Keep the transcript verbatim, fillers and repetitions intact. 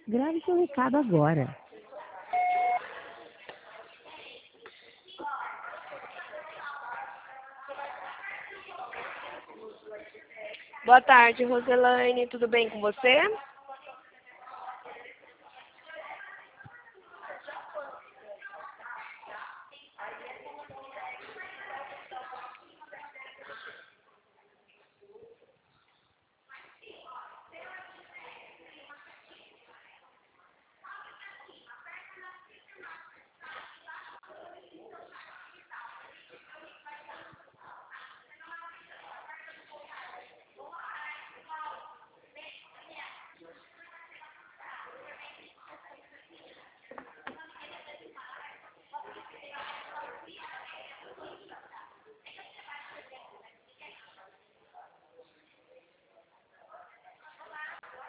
Grave seu recado agora. Boa tarde, Roselaine. Tudo bem com você?